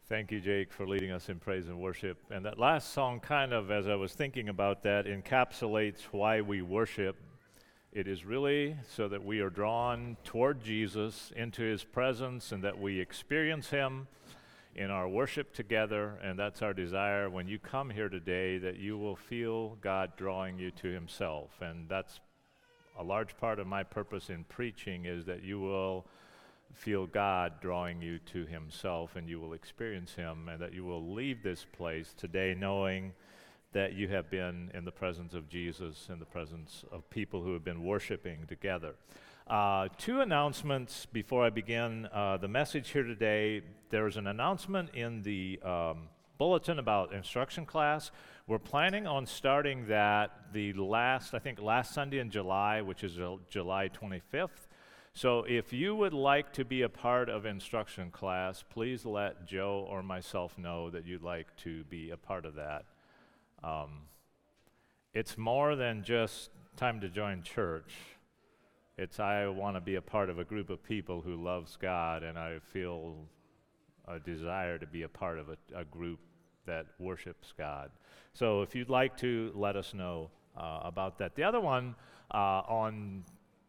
Thank you, Jake, for leading us in praise and worship. And that last song kind of, as I was thinking about that, encapsulates why we worship. It is really so that we are drawn toward Jesus, into his presence, and that we experience him in our worship together. And that's our desire when you come here today, that you will feel God drawing you to himself. And that's a large part of my purpose in preaching, is that you will feel God drawing you to himself, and you will experience him, and that you will leave this place today knowing that you have been in the presence of Jesus, in the presence of people who have been worshiping together. Two announcements before I begin the message here today. There's an announcement in the bulletin about instruction class. We're planning on starting that last Sunday in July, which is July 25th. So if you would like to be a part of instruction class, please let Joe or myself know that you'd like to be a part of that. It's more than just time to join church. I want to be a part of a group of people who loves God, and I feel a desire to be a part of a group that worships God. So if you'd like to, let us know about that. The other one, on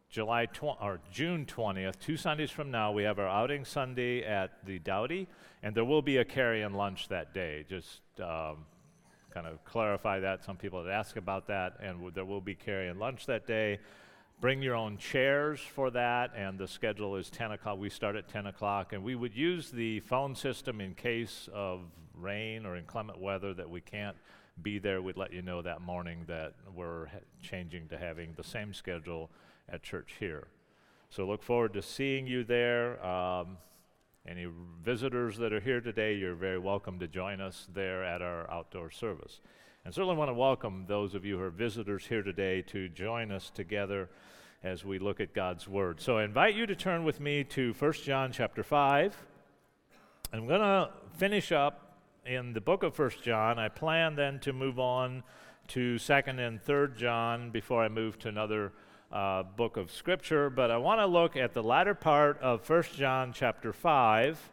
June 20th, 2 Sundays from now, we have our outing Sunday at the Dowdy, and there will be a carry-in lunch that day. Just kind of clarify that. Some people had asked about that, and there will be carry-in lunch that day. Bring your own chairs for that, and the schedule is 10 o'clock. We start at 10 o'clock, and we would use the phone system in case of rain or inclement weather that we can't be there. We'd let you know that morning that we're changing to having the same schedule at church here. So look forward to seeing you there. Any visitors that are here today, you're very welcome to join us there at our outdoor service. And certainly want to welcome those of you who are visitors here today to join us together as we look at God's Word. So I invite you to turn with me to 1 John chapter 5. I'm going to finish up in the book of 1 John. I plan then to move on to 2nd and 3rd John before I move to another book of Scripture, but I want to look at the latter part of 1 John chapter 5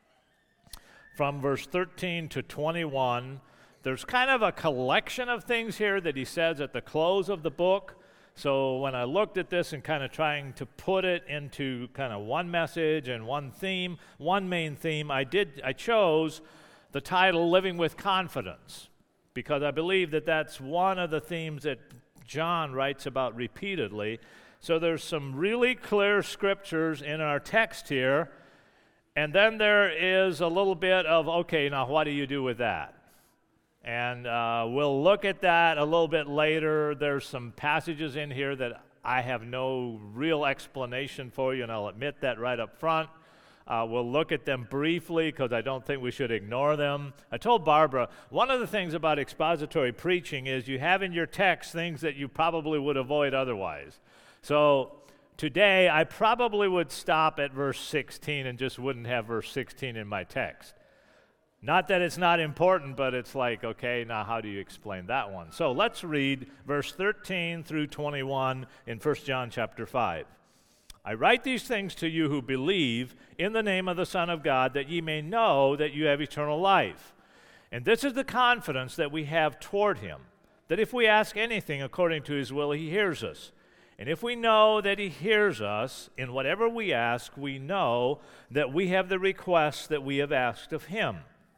from verse 13 to 21. There's kind of a collection of things here that he says at the close of the book. So when I looked at this and kind of trying to put it into kind of one message and one theme, one main theme, I chose the title Living with Confidence, because I believe that that's one of the themes that John writes about repeatedly. So there's some really clear scriptures in our text here, and then there is a little bit of, okay, now what do you do with that? And we'll look at that a little bit later. There's some passages in here that I have no real explanation for you, and I'll admit that right up front. We'll look at them briefly because I don't think we should ignore them. I told Barbara, one of the things about expository preaching is you have in your text things that you probably would avoid otherwise. So today I probably would stop at verse 16 and just wouldn't have verse 16 in my text. Not that it's not important, but it's like, okay, now how do you explain that one? So let's read verse 13 through 21 in 1 John chapter 5. I write these things to you who believe in the name of the Son of God, that ye may know that you have eternal life. And this is the confidence that we have toward him, that if we ask anything according to his will, he hears us. And if we know that he hears us in whatever we ask, we know that we have the requests that we have asked of him.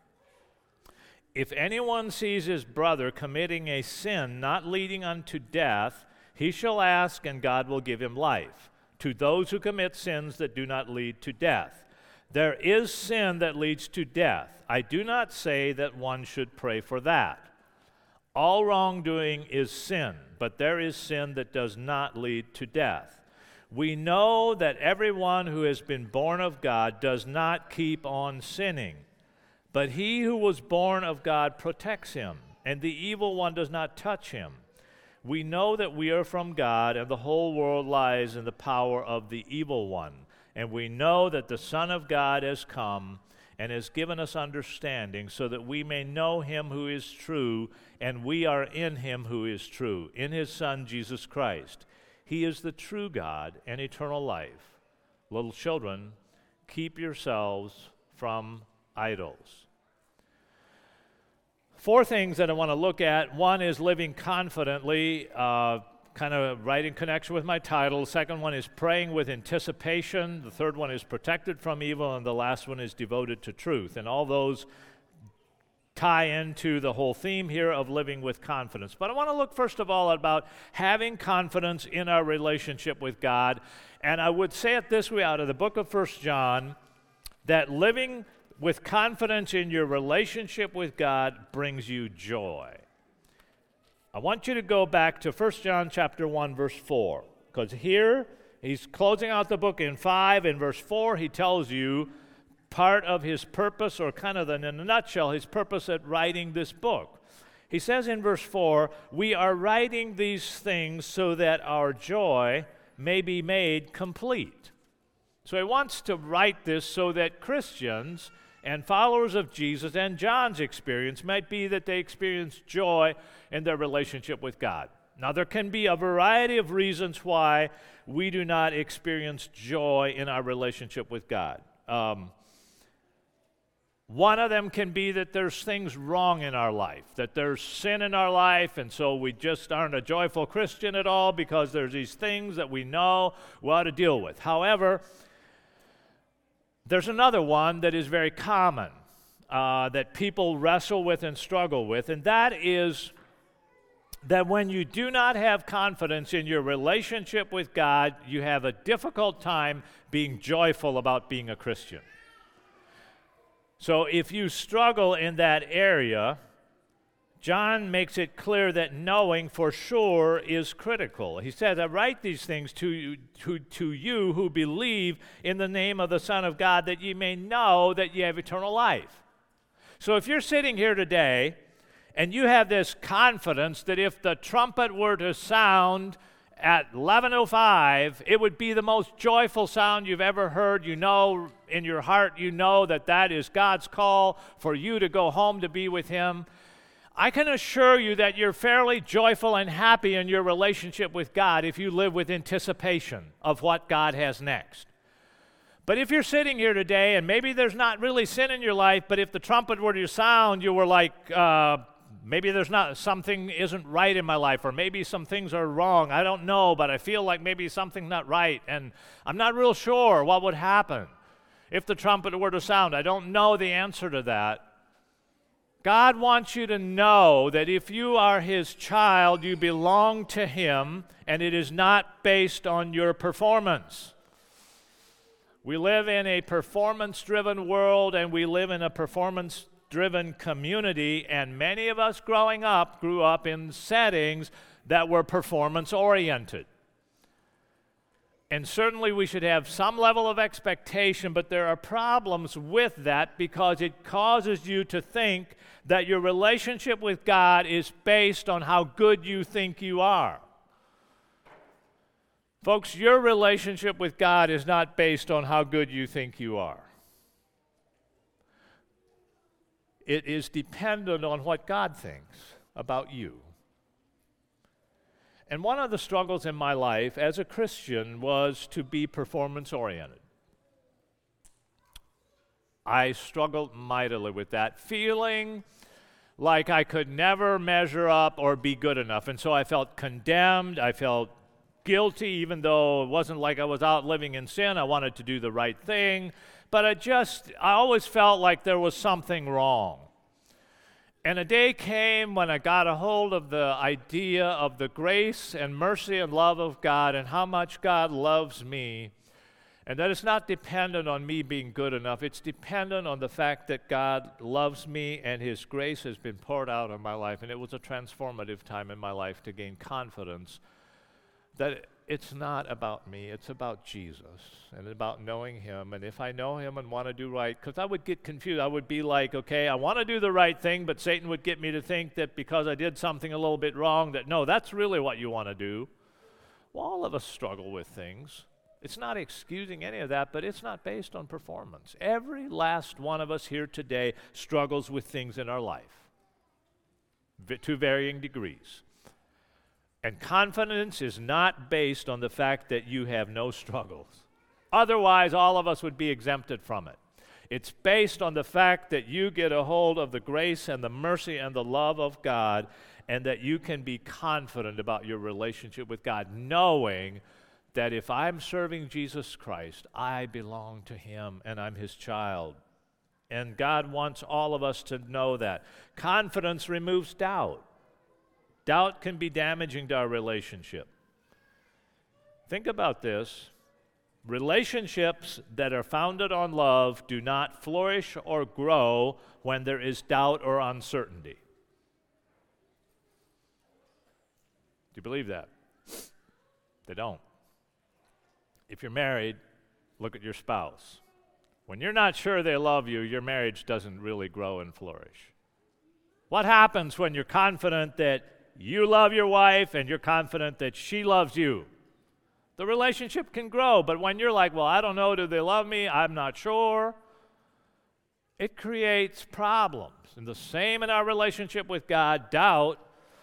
If anyone sees his brother committing a sin not leading unto death, he shall ask, and God will give him life. To those who commit sins that do not lead to death. There is sin that leads to death. I do not say that one should pray for that. All wrongdoing is sin, but there is sin that does not lead to death. We know that everyone who has been born of God does not keep on sinning, but he who was born of God protects him, and the evil one does not touch him. We know that we are from God, and the whole world lies in the power of the evil one. And we know that the Son of God has come and has given us understanding, so that we may know him who is true, and we are in him who is true, in his Son, Jesus Christ. He is the true God and eternal life. Little children, keep yourselves from idols. Four things that I want to look at. One is living confidently, kind of right in connection with my title. The second one is praying with anticipation. The third one is protected from evil. And the last one is devoted to truth. And all those tie into the whole theme here of living with confidence. But I want to look first of all about having confidence in our relationship with God. And I would say it this way out of the book of 1 John, that living with confidence in your relationship with God brings you joy. I want you to go back to 1 John chapter 1, verse 4, because here he's closing out the book in 5. In verse 4, he tells you part of his purpose, or kind of in a nutshell, his purpose at writing this book. He says in verse 4, "We are writing these things so that our joy may be made complete." So he wants to write this so that Christians and followers of Jesus, and John's experience might be that they experience joy in their relationship with God. Now, there can be a variety of reasons why we do not experience joy in our relationship with God. One of them can be that there's things wrong in our life, that there's sin in our life, and so we just aren't a joyful Christian at all because there's these things that we know we ought to deal with. However, there's another one that is very common, that people wrestle with and struggle with, and that is that when you do not have confidence in your relationship with God, you have a difficult time being joyful about being a Christian. So if you struggle in that area, John makes it clear that knowing for sure is critical. He says, "I write these things to you who believe in the name of the Son of God, that ye may know that ye have eternal life." So if you're sitting here today and you have this confidence that if the trumpet were to sound at 11:05, it would be the most joyful sound you've ever heard. You know in your heart, you know that that is God's call for you to go home to be with Him. I can assure you that you're fairly joyful and happy in your relationship with God if you live with anticipation of what God has next. But if you're sitting here today and maybe there's not really sin in your life, but if the trumpet were to sound, you were like, maybe there's not, something isn't right in my life, or maybe some things are wrong. I don't know, but I feel like maybe something's not right, and I'm not real sure what would happen if the trumpet were to sound. I don't know the answer to that. God wants you to know that if you are His child, you belong to Him, and it is not based on your performance. We live in a performance-driven world, and we live in a performance-driven community, and many of us grew up in settings that were performance-oriented. And certainly we should have some level of expectation, but there are problems with that because it causes you to think that your relationship with God is based on how good you think you are. Folks, your relationship with God is not based on how good you think you are. It is dependent on what God thinks about you. And one of the struggles in my life as a Christian was to be performance-oriented. I struggled mightily with that, feeling like I could never measure up or be good enough. And so I felt condemned, I felt guilty, even though it wasn't like I was out living in sin. I wanted to do the right thing. But I always felt like there was something wrong. And a day came when I got a hold of the idea of the grace and mercy and love of God and how much God loves me, and that it's not dependent on me being good enough. It's dependent on the fact that God loves me and His grace has been poured out on my life. And it was a transformative time in my life to gain confidence that it's not about me, it's about Jesus and about knowing Him. And if I know Him and want to do right, because I would get confused. I would be like, okay, I want to do the right thing, but Satan would get me to think that because I did something a little bit wrong, that no, that's really what you want to do. Well, all of us struggle with things. It's not excusing any of that, but it's not based on performance. Every last one of us here today struggles with things in our life to varying degrees. And confidence is not based on the fact that you have no struggles. Otherwise, all of us would be exempted from it. It's based on the fact that you get a hold of the grace and the mercy and the love of God, and that you can be confident about your relationship with God, knowing that if I'm serving Jesus Christ, I belong to Him and I'm His child. And God wants all of us to know that. Confidence removes doubt. Doubt can be damaging to our relationship. Think about this. Relationships that are founded on love do not flourish or grow when there is doubt or uncertainty. Do you believe that? They don't. If you're married, look at your spouse. When you're not sure they love you, your marriage doesn't really grow and flourish. What happens when you're confident that you love your wife and you're confident that she loves you? The relationship can grow, but when you're like, well, I don't know, do they love me? I'm not sure. It creates problems. And the same in our relationship with God, doubt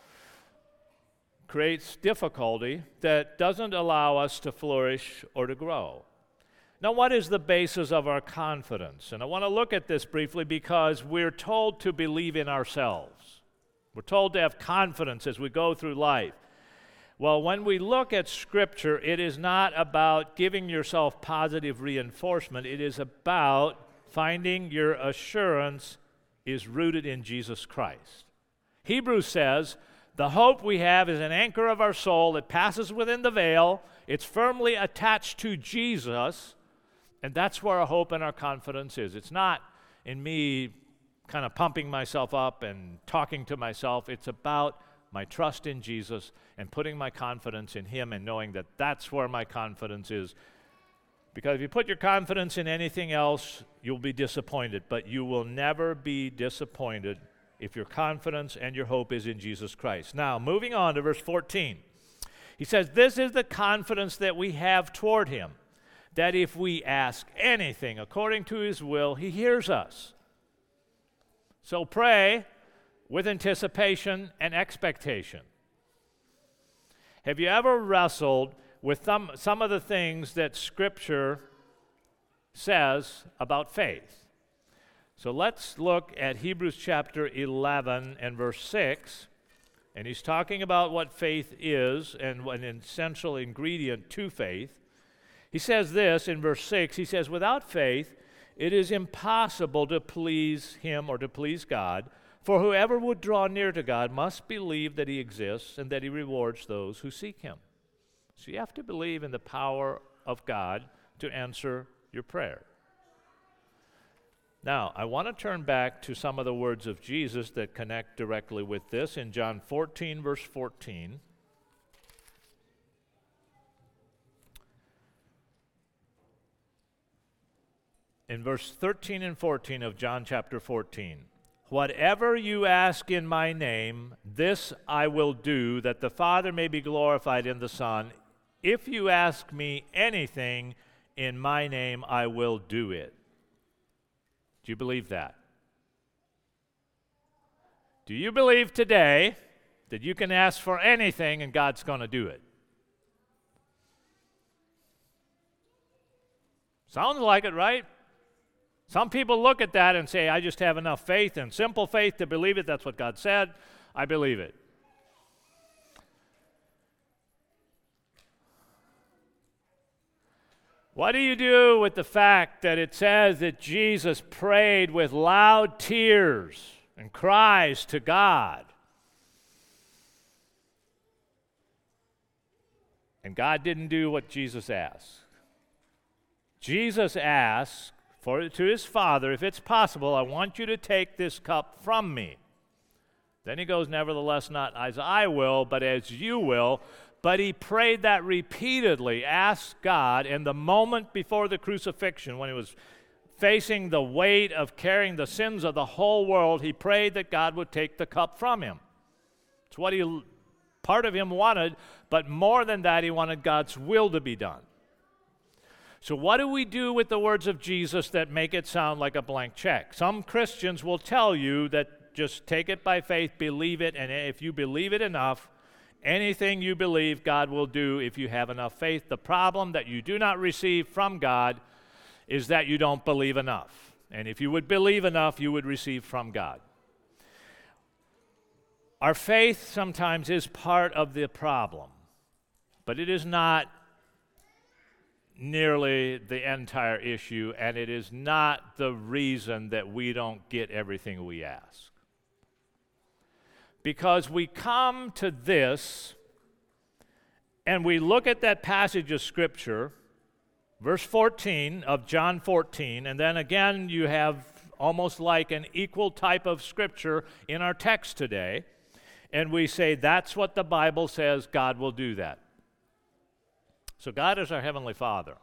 creates difficulty that doesn't allow us to flourish or to grow. Now, what is the basis of our confidence? And I want to look at this briefly because we're told to believe in ourselves. We're told to have confidence as we go through life. Well, when we look at Scripture, it is not about giving yourself positive reinforcement. It is about finding your assurance is rooted in Jesus Christ. Hebrews says, the hope we have is an anchor of our soul that passes within the veil. It's firmly attached to Jesus, and that's where our hope and our confidence is. It's not in me kind of pumping myself up and talking to myself. It's about my trust in Jesus and putting my confidence in Him and knowing that that's where my confidence is. Because if you put your confidence in anything else, you'll be disappointed. But you will never be disappointed if your confidence and your hope is in Jesus Christ. Now, moving on to verse 14. He says, this is the confidence that we have toward Him, that if we ask anything according to His will, He hears us. So pray with anticipation and expectation. Have you ever wrestled with some of the things that Scripture says about faith? So let's look at Hebrews chapter 11 and verse 6. And he's talking about what faith is and an essential ingredient to faith. He says this in verse 6. He says, without faith, it is impossible to please Him or to please God. For whoever would draw near to God must believe that He exists and that He rewards those who seek Him. So you have to believe in the power of God to answer your prayer. Now, I want to turn back to some of the words of Jesus that connect directly with this in John 14, verse 14. In verse 13 and 14 of John chapter 14, whatever you ask in my name, this I will do, that the Father may be glorified in the Son. If you ask me anything in my name, I will do it. Do you believe that? Do you believe today that you can ask for anything and God's going to do it? Sounds like it, right? Some people look at that and say, I just have enough faith and simple faith to believe it. That's what God said. I believe it. What do you do with the fact that it says that Jesus prayed with loud tears and cries to God? And God didn't do what Jesus asked. Jesus asked to His Father, if it's possible, I want you to take this cup from me. Then He goes, nevertheless, not as I will, but as you will. But He prayed that repeatedly, asked God, in the moment before the crucifixion, when He was facing the weight of carrying the sins of the whole world, He prayed that God would take the cup from Him. It's what part of Him wanted, but more than that, He wanted God's will to be done. So what do we do with the words of Jesus that make it sound like a blank check? Some Christians will tell you that just take it by faith, believe it, and if you believe it enough, anything you believe God will do if you have enough faith. The problem that you do not receive from God is that you don't believe enough. And if you would believe enough, you would receive from God. Our faith sometimes is part of the problem, but it is not nearly the entire issue, and it is not the reason that we don't get everything we ask. Because we come to this, and we look at that passage of Scripture, verse 14 of John 14, and then again you have almost like an equal type of Scripture in our text today, and we say that's what the Bible says, God will do that. So God is our Heavenly Father.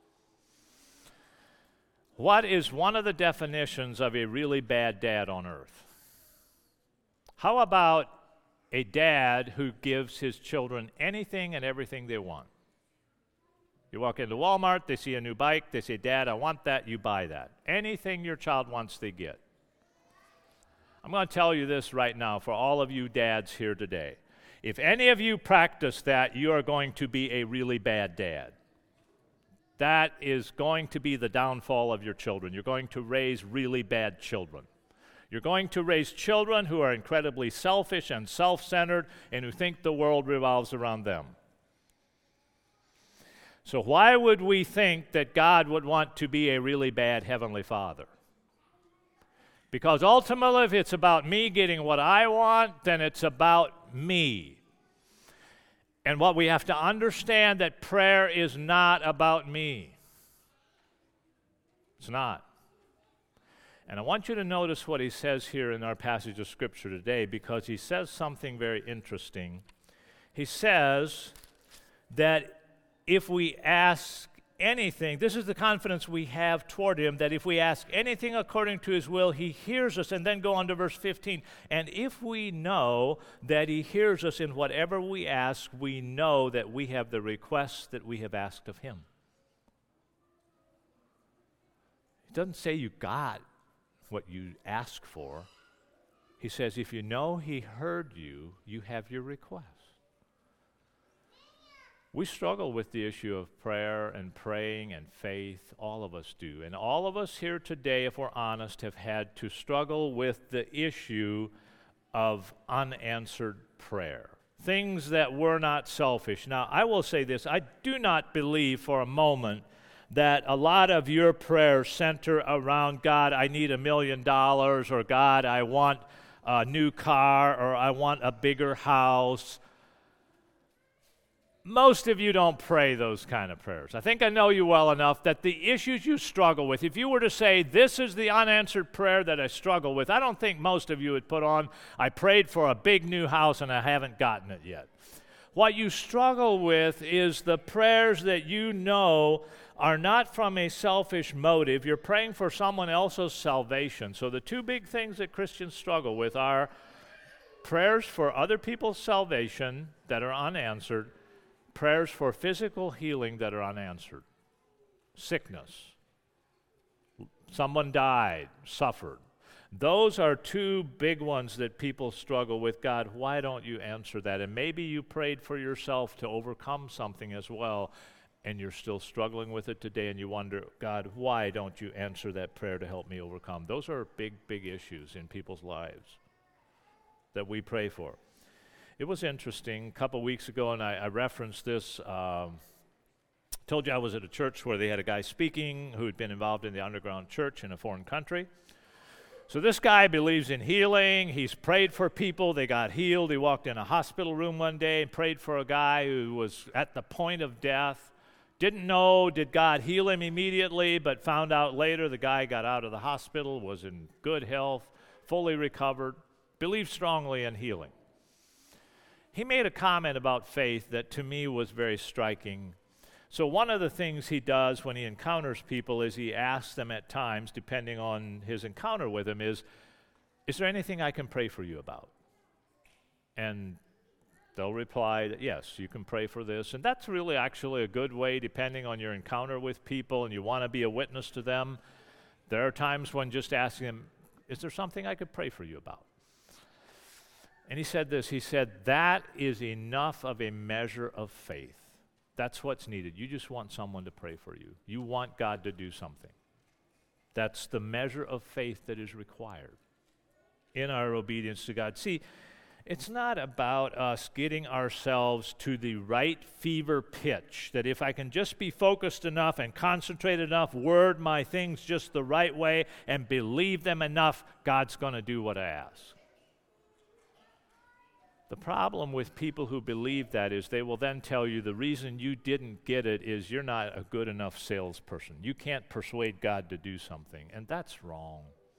What is one of the definitions of a really bad dad on earth? How about a dad who gives his children anything and everything they want? You walk into Walmart, they see a new bike, they say, Dad, I want that, you buy that. Anything your child wants, they get. I'm going to tell you this right now for all of you dads here today. If any of you practice that, you are going to be a really bad dad. That is going to be the downfall of your children. You're going to raise really bad children. You're going to raise children who are incredibly selfish and self-centered and who think the world revolves around them. So why would we think that God would want to be a really bad Heavenly Father? Because ultimately, if it's about me getting what I want, then it's about me. And what we have to understand that prayer is not about me. It's not. And I want you to notice what he says here in our passage of Scripture today, because he says something very interesting. He says that if we ask anything, this is the confidence we have toward him, that if we ask anything according to his will, he hears us. And then go on to verse 15. And if we know that he hears us in whatever we ask, we know that we have the requests that we have asked of him. He doesn't say you got what you asked for. He says if you know he heard you, you have your request. We struggle with the issue of prayer and praying and faith. All of us do. And all of us here today, if we're honest, have had to struggle with the issue of unanswered prayer. Things that were not selfish. Now, I will say this. I do not believe for a moment that a lot of your prayers center around, God, I need $1 million, or God, I want a new car, or I want a bigger house. Most of you don't pray those kind of prayers. I think I know you well enough that the issues you struggle with, if you were to say, this is the unanswered prayer that I struggle with, I don't think most of you would put on, I prayed for a big new house and I haven't gotten it yet. What you struggle with is the prayers that you know are not from a selfish motive. You're praying for someone else's salvation. So the two big things that Christians struggle with are prayers for other people's salvation that are unanswered, prayers for physical healing that are unanswered. Sickness. Someone died, suffered. Those are two big ones that people struggle with. God, why don't you answer that? And maybe you prayed for yourself to overcome something as well, and you're still struggling with it today, and you wonder, God, why don't you answer that prayer to help me overcome? Those are big, big issues in people's lives that we pray for. It was interesting. A couple weeks ago, and I referenced this, told you I was at a church where they had a guy speaking who had been involved in the underground church in a foreign country. So this guy believes in healing. He's prayed for people. They got healed. He walked in a hospital room one day and prayed for a guy who was at the point of death. Didn't know, did God heal him immediately, but found out later the guy got out of the hospital, was in good health, fully recovered, believed strongly in healing. He made a comment about faith that to me was very striking. So one of the things he does when he encounters people is he asks them at times, depending on his encounter with them, is there anything I can pray for you about? And they'll reply that, yes, you can pray for this. And that's really actually a good way, depending on your encounter with people and you want to be a witness to them. There are times when just asking them, is there something I could pray for you about? And he said this, he said, that is enough of a measure of faith. That's what's needed. You just want someone to pray for you. You want God to do something. That's the measure of faith that is required in our obedience to God. See, it's not about us getting ourselves to the right fever pitch, that if I can just be focused enough and concentrate enough, word my things just the right way, and believe them enough, God's going to do what I ask. The problem with people who believe that is they will then tell you the reason you didn't get it is you're not a good enough salesperson. You can't persuade God to do something, and that's wrong.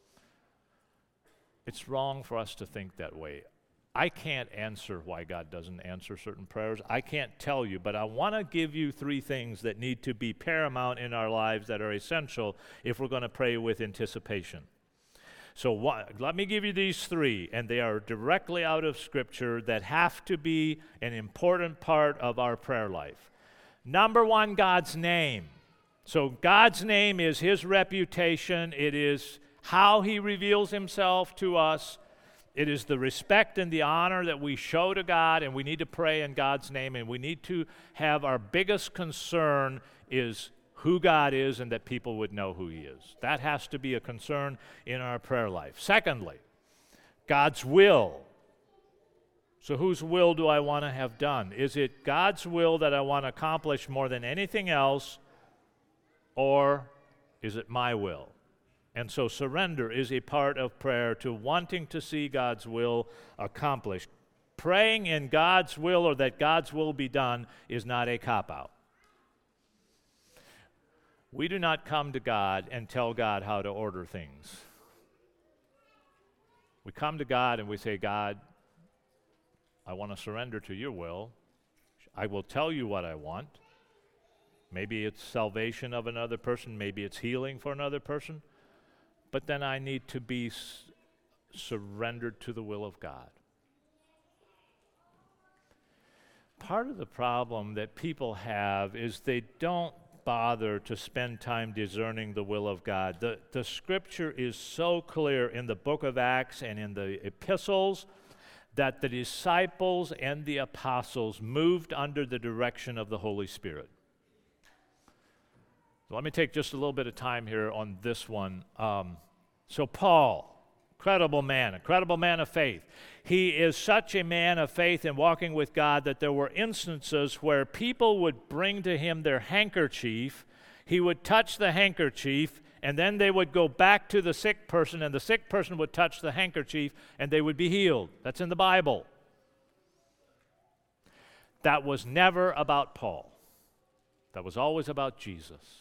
It's wrong for us to think that way. I can't answer why God doesn't answer certain prayers. I can't tell you, but I want to give you 3 things that need to be paramount in our lives that are essential if we're going to pray with anticipation. So let me give you these 3, and they are directly out of Scripture that have to be an important part of our prayer life. Number 1, God's name. So God's name is His reputation. It is how He reveals Himself to us. It is the respect and the honor that we show to God, and we need to pray in God's name, and we need to have our biggest concern is who God is and that people would know who He is. That has to be a concern in our prayer life. Secondly, God's will. So whose will do I want to have done? Is it God's will that I want to accomplish more than anything else, or is it my will? And so surrender is a part of prayer to wanting to see God's will accomplished. Praying in God's will or that God's will be done is not a cop-out. We do not come to God and tell God how to order things. We come to God and we say, God, I want to surrender to your will. I will tell you what I want. Maybe it's salvation of another person. Maybe it's healing for another person. But then I need to be surrendered to the will of God. Part of the problem that people have is they don't bother to spend time discerning the will of God. The Scripture is so clear in the book of Acts and in the epistles that the disciples and the apostles moved under the direction of the Holy Spirit. So let me take just a little bit of time here on this one. So Paul, incredible man of faith. He is such a man of faith in walking with God that there were instances where people would bring to him their handkerchief. He would touch the handkerchief, and then they would go back to the sick person, and the sick person would touch the handkerchief, and they would be healed. That's in the Bible. That was never about Paul. That was always about Jesus.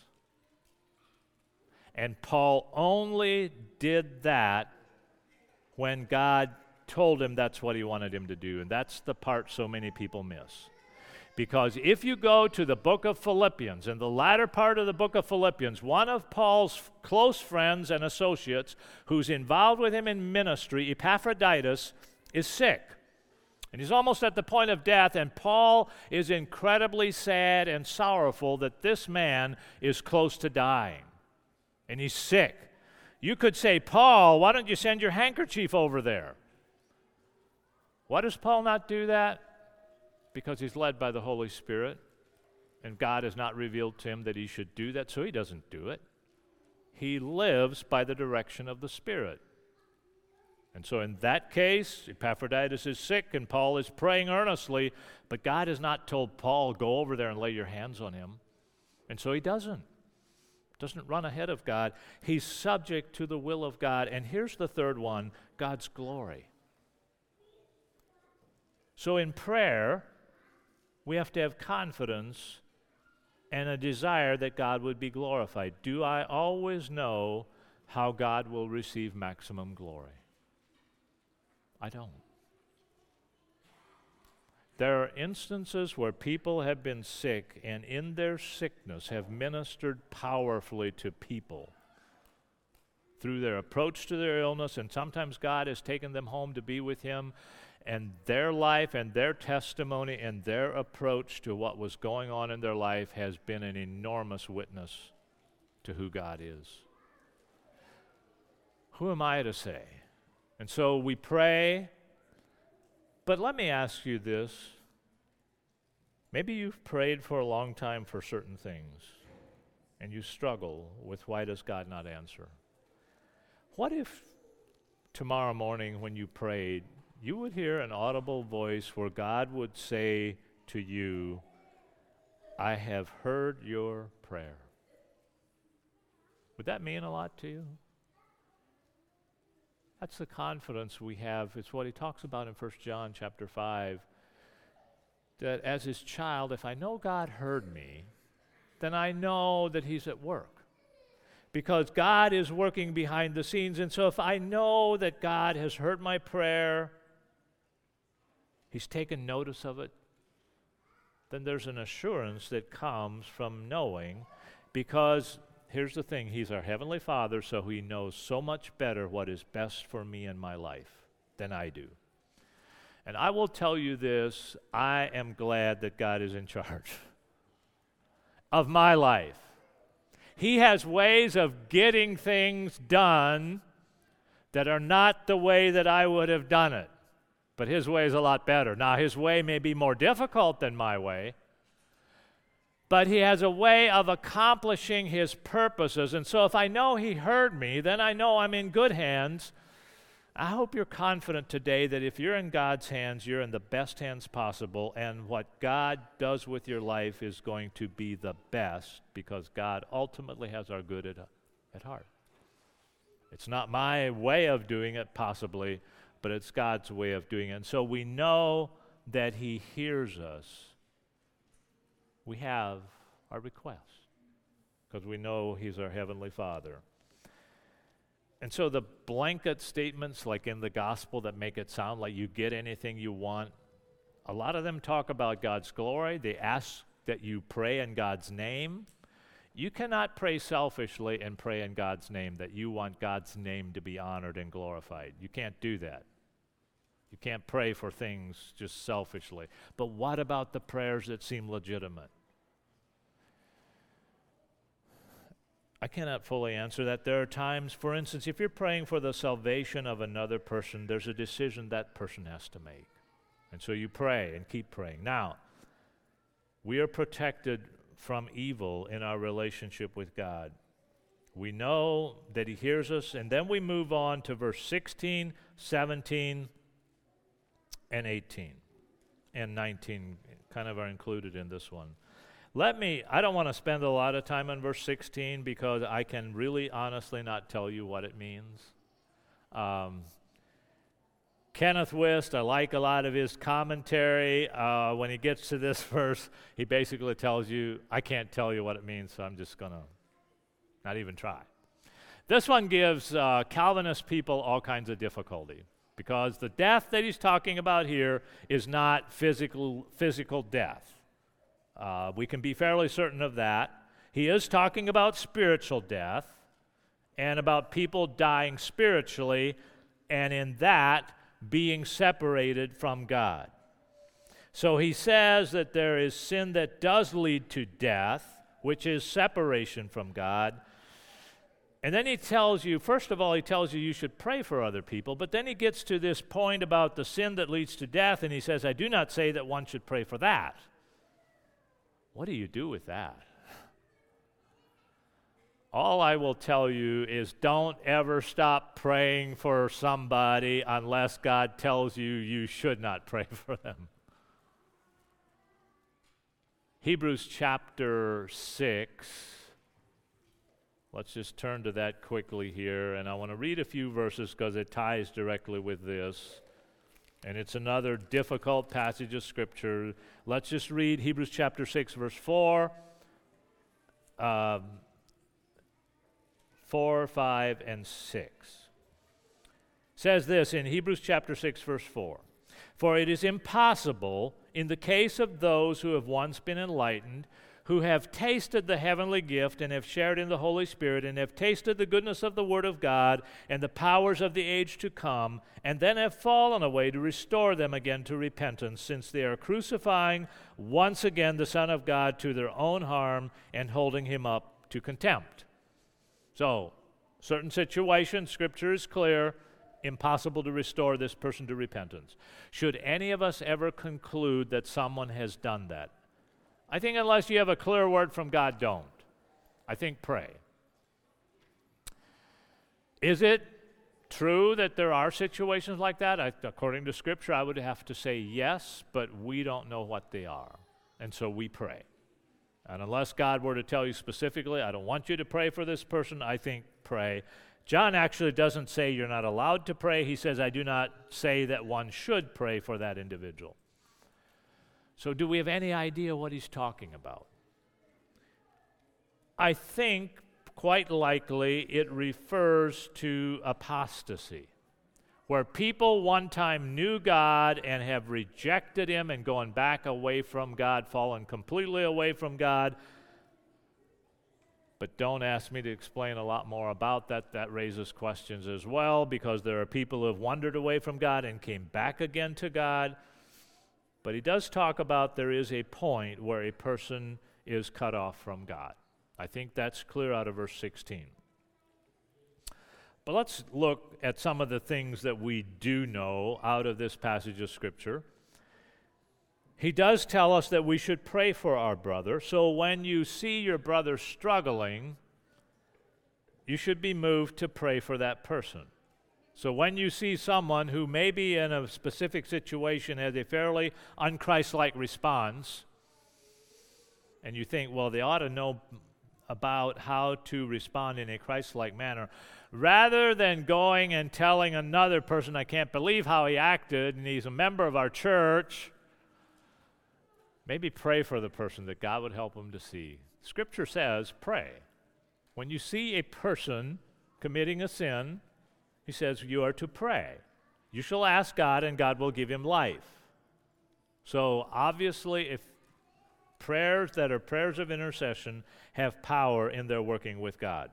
And Paul only did that when God told him that's what he wanted him to do. And that's the part so many people miss. Because if you go to the book of Philippians, in the latter part of the book of Philippians, one of Paul's close friends and associates who's involved with him in ministry, Epaphroditus, is sick. And he's almost at the point of death, and Paul is incredibly sad and sorrowful that this man is close to dying. And he's sick. You could say, Paul, why don't you send your handkerchief over there? Why does Paul not do that? Because he's led by the Holy Spirit, and God has not revealed to him that he should do that, so he doesn't do it. He lives by the direction of the Spirit. And so in that case, Epaphroditus is sick, and Paul is praying earnestly, but God has not told Paul, go over there and lay your hands on him. And so he doesn't run ahead of God. He's subject to the will of God. And here's the third one, God's glory. So in prayer, we have to have confidence and a desire that God would be glorified. Do I always know how God will receive maximum glory? I don't. There are instances where people have been sick and in their sickness have ministered powerfully to people through their approach to their illness, and sometimes God has taken them home to be with Him, and their life and their testimony and their approach to what was going on in their life has been an enormous witness to who God is. Who am I to say? And so we pray. But let me ask you this. Maybe you've prayed for a long time for certain things, and you struggle with why does God not answer? What if tomorrow morning when you prayed, you would hear an audible voice where God would say to you, I have heard your prayer? Would that mean a lot to you? That's the confidence we have. It's what he talks about in 1 John chapter 5, that as his child, if I know God heard me, then I know that he's at work. Because God is working behind the scenes, and so if I know that God has heard my prayer, he's taken notice of it, then there's an assurance that comes from knowing, because here's the thing, he's our Heavenly Father, so he knows so much better what is best for me in my life than I do. And I will tell you this, I am glad that God is in charge of my life. He has ways of getting things done that are not the way that I would have done it. But his way is a lot better. Now, his way may be more difficult than my way, but he has a way of accomplishing his purposes. And so if I know he heard me, then I know I'm in good hands. I hope you're confident today that if you're in God's hands, you're in the best hands possible, and what God does with your life is going to be the best, because God ultimately has our good at heart. It's not my way of doing it, possibly, but it's God's way of doing it. And so we know that he hears us. We have our request, because we know he's our Heavenly Father. And so the blanket statements like in the gospel that make it sound like you get anything you want, a lot of them talk about God's glory. They ask that you pray in God's name. You cannot pray selfishly and pray in God's name that you want God's name to be honored and glorified. You can't do that. You can't pray for things just selfishly. But what about the prayers that seem legitimate? I cannot fully answer that. There are times, for instance, if you're praying for the salvation of another person, there's a decision that person has to make. And so you pray and keep praying. Now, we are protected from evil in our relationship with God. We know that he hears us, and then we move on to verse 16, 17, and 18, and 19 kind of are included in this one. I don't want to spend a lot of time on verse 16 because I can really honestly not tell you what it means. Kenneth West, I like a lot of his commentary. When he gets to this verse, he basically tells you, I can't tell you what it means, so I'm just going to not even try. This one gives Calvinist people all kinds of difficulty, because the death that he's talking about here is not physical death. We can be fairly certain of that. He is talking about spiritual death and about people dying spiritually, and in that being separated from God. So he says that there is sin that does lead to death, which is separation from God. And then he tells you, first of all, he tells you should pray for other people, but then he gets to this point about the sin that leads to death, and he says, I do not say that one should pray for that. What do you do with that? All I will tell you is don't ever stop praying for somebody unless God tells you you should not pray for them. Hebrews chapter 6. Let's just turn to that quickly here, and I want to read a few verses because it ties directly with this. And it's another difficult passage of Scripture. Let's just read Hebrews chapter 6, verse 4, 4, 5, and 6. It says this in Hebrews chapter 6, verse 4. For it is impossible, in the case of those who have once been enlightened, who have tasted the heavenly gift and have shared in the Holy Spirit and have tasted the goodness of the Word of God and the powers of the age to come, and then have fallen away, to restore them again to repentance, since they are crucifying once again the Son of God to their own harm and holding him up to contempt. So, certain situations, Scripture is clear, impossible to restore this person to repentance. Should any of us ever conclude that someone has done that? I think unless you have a clear word from God, don't. I think pray. Is it true that there are situations like that? According to Scripture, I would have to say yes, but we don't know what they are. And so we pray. And unless God were to tell you specifically, I don't want you to pray for this person, I think pray. John actually doesn't say you're not allowed to pray. He says, I do not say that one should pray for that individual. So do we have any idea what he's talking about? I think quite likely it refers to apostasy, where people one time knew God and have rejected him and going back away from God, fallen completely away from God. But don't ask me to explain a lot more about that. That raises questions as well, because there are people who have wandered away from God and came back again to God. But he does talk about there is a point where a person is cut off from God. I think that's clear out of verse 16. But let's look at some of the things that we do know out of this passage of Scripture. He does tell us that we should pray for our brother. So when you see your brother struggling, you should be moved to pray for that person. So when you see someone who maybe in a specific situation has a fairly un-Christ-like response, and you think, well, they ought to know about how to respond in a Christ-like manner, rather than going and telling another person, I can't believe how he acted, and he's a member of our church, maybe pray for the person that God would help him to see. Scripture says, pray. When you see a person committing a sin, he says you are to pray. You shall ask God, and God will give him life. So obviously, if prayers that are prayers of intercession have power in their working with God.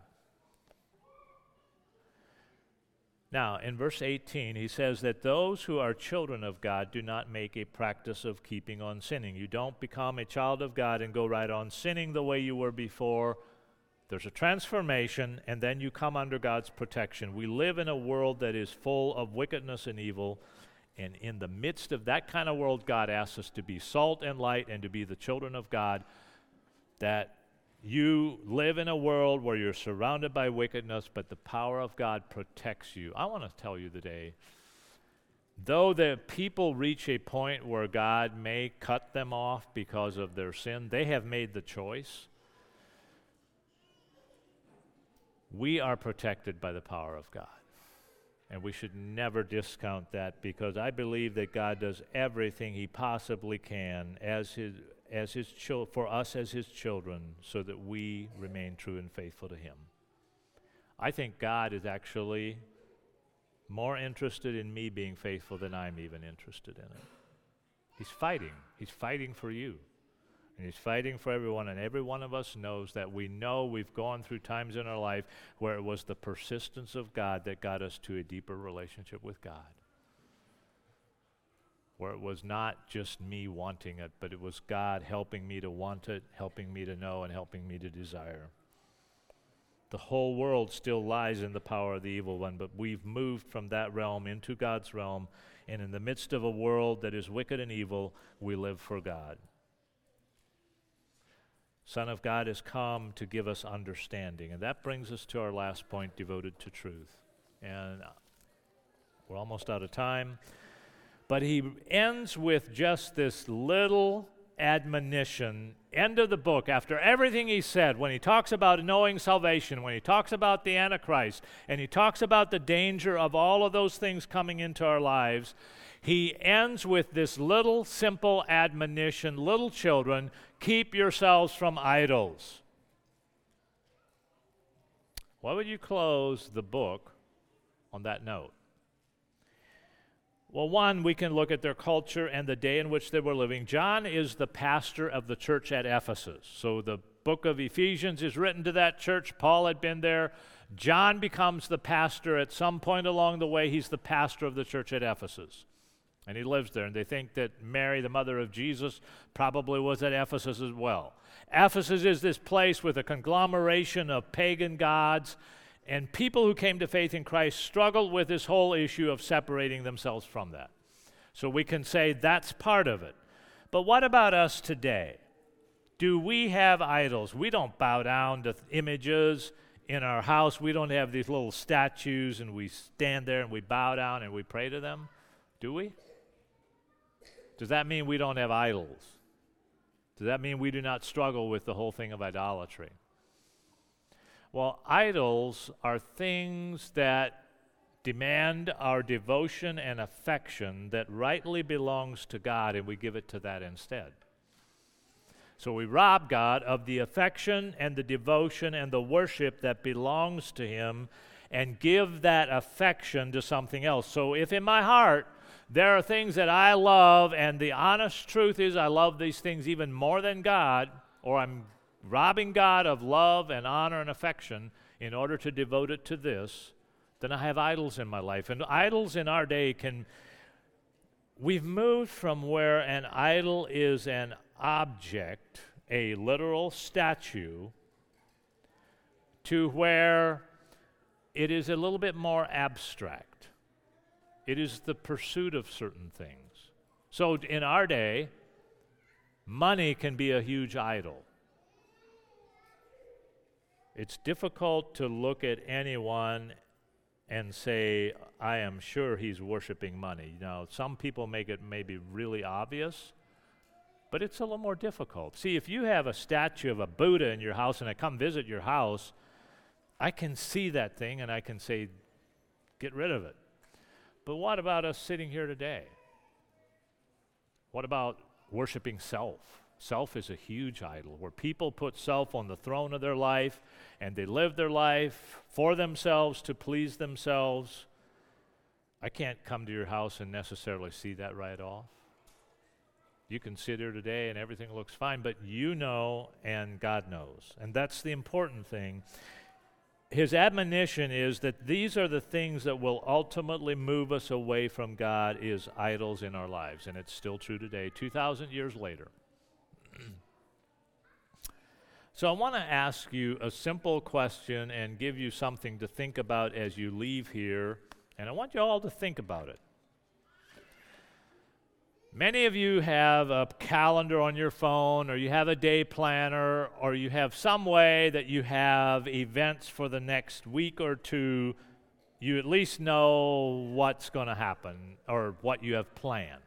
Now, in verse 18, he says that those who are children of God do not make a practice of keeping on sinning. You don't become a child of God and go right on sinning the way you were before. There's a transformation, and then you come under God's protection. We live in a world that is full of wickedness and evil, and in the midst of that kind of world, God asks us to be salt and light and to be the children of God, that you live in a world where you're surrounded by wickedness, but the power of God protects you. I want to tell you today, though the people reach a point where God may cut them off because of their sin, they have made the choice. We are protected by the power of God. And we should never discount that, because I believe that God does everything he possibly can for us as his children, so that we remain true and faithful to him. I think God is actually more interested in me being faithful than I'm even interested in it. He's fighting. He's fighting for you. And he's fighting for everyone, and every one of us knows that we've gone through times in our life where it was the persistence of God that got us to a deeper relationship with God. Where it was not just me wanting it, but it was God helping me to want it, helping me to know, and helping me to desire. The whole world still lies in the power of the evil one, but we've moved from that realm into God's realm, and in the midst of a world that is wicked and evil, we live for God. Son of God has come to give us understanding. And that brings us to our last point, devoted to truth. And we're almost out of time. But he ends with just this little admonition, end of the book, after everything he said, when he talks about knowing salvation, when he talks about the Antichrist, and he talks about the danger of all of those things coming into our lives, he ends with this little simple admonition, little children, keep yourselves from idols. Why would you close the book on that note? Well, one, we can look at their culture and the day in which they were living. John is the pastor of the church at Ephesus. So the book of Ephesians is written to that church. Paul had been there. John becomes the pastor at some point along the way. He's the pastor of the church at Ephesus. And he lives there. And they think that Mary, the mother of Jesus, probably was at Ephesus as well. Ephesus is this place with a conglomeration of pagan gods. And people who came to faith in Christ struggled with this whole issue of separating themselves from that. So we can say that's part of it. But what about us today? Do we have idols? We don't bow down to images in our house, we don't have these little statues and we stand there and we bow down and we pray to them, do we? Does that mean we don't have idols? Does that mean we do not struggle with the whole thing of idolatry? Well, idols are things that demand our devotion and affection that rightly belongs to God, and we give it to that instead. So we rob God of the affection and the devotion and the worship that belongs to Him and give that affection to something else. So if in my heart there are things that I love, and the honest truth is I love these things even more than God, or I'm robbing God of love and honor and affection in order to devote it to this, then I have idols in my life. And idols in our day we've moved from where an idol is an object, a literal statue, to where it is a little bit more abstract. It is the pursuit of certain things. So in our day, money can be a huge idol. It's difficult to look at anyone and say, I am sure he's worshiping money. Now, some people make it maybe really obvious, but it's a little more difficult. See, if you have a statue of a Buddha in your house and I come visit your house, I can see that thing and I can say, get rid of it. But what about us sitting here today? What about worshiping self? Self is a huge idol, where people put self on the throne of their life, and they live their life for themselves to please themselves. I can't come to your house and necessarily see that right off. You can sit here today and everything looks fine, but you know and God knows. And that's the important thing. His admonition is that these are the things that will ultimately move us away from God, is idols in our lives. And it's still true today, 2,000 years later. So I want to ask you a simple question and give you something to think about as you leave here. And I want you all to think about it. Many of you have a calendar on your phone, or you have a day planner, or you have some way that you have events for the next week or two. You at least know what's going to happen or what you have planned.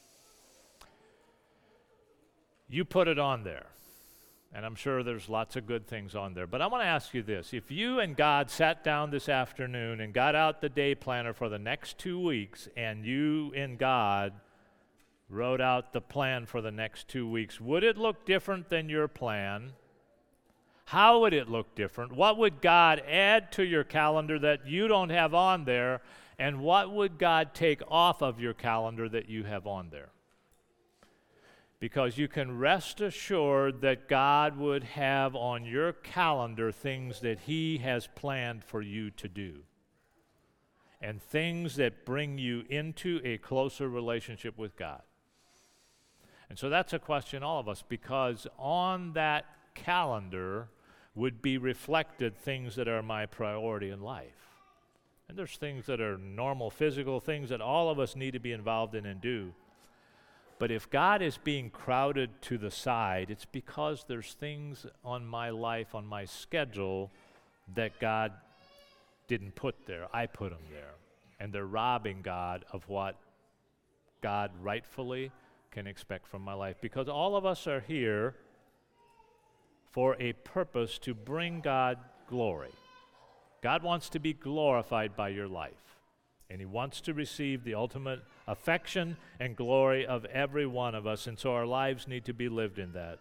You put it on there, and I'm sure there's lots of good things on there. But I want to ask you this. If you and God sat down this afternoon and got out the day planner for the next 2 weeks, and you and God wrote out the plan for the next 2 weeks, would it look different than your plan? How would it look different? What would God add to your calendar that you don't have on there? And what would God take off of your calendar that you have on there? Because you can rest assured that God would have on your calendar things that He has planned for you to do, and things that bring you into a closer relationship with God. And so that's a question, all of us, because on that calendar would be reflected things that are my priority in life. And there's things that are normal physical things that all of us need to be involved in and do. But if God is being crowded to the side, it's because there's things on my life, on my schedule, that God didn't put there. I put them there. And they're robbing God of what God rightfully can expect from my life. Because all of us are here for a purpose to bring God glory. God wants to be glorified by your life. And He wants to receive the ultimate affection and glory of every one of us. And so our lives need to be lived in that.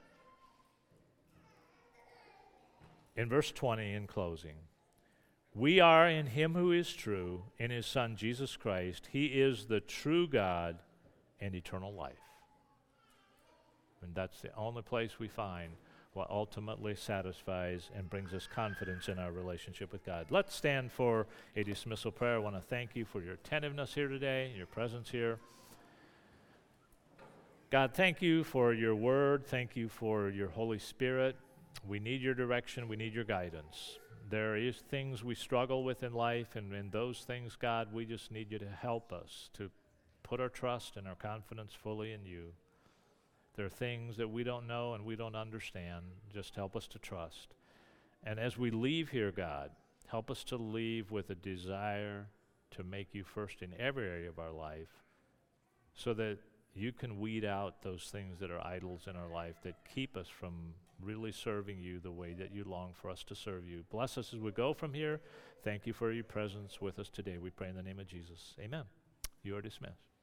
In verse 20, in closing, we are in Him who is true, in His Son Jesus Christ. He is the true God and eternal life. And that's the only place we find what ultimately satisfies and brings us confidence in our relationship with God. Let's stand for a dismissal prayer. I want to thank you for your attentiveness here today, your presence here. God, thank you for your word. Thank you for your Holy Spirit. We need your direction. We need your guidance. There is things we struggle with in life, and in those things, God, we just need you to help us to put our trust and our confidence fully in you. There are things that we don't know and we don't understand. Just help us to trust. And as we leave here, God, help us to leave with a desire to make you first in every area of our life, so that you can weed out those things that are idols in our life that keep us from really serving you the way that you long for us to serve you. Bless us as we go from here. Thank you for your presence with us today. We pray in the name of Jesus. Amen. You are dismissed.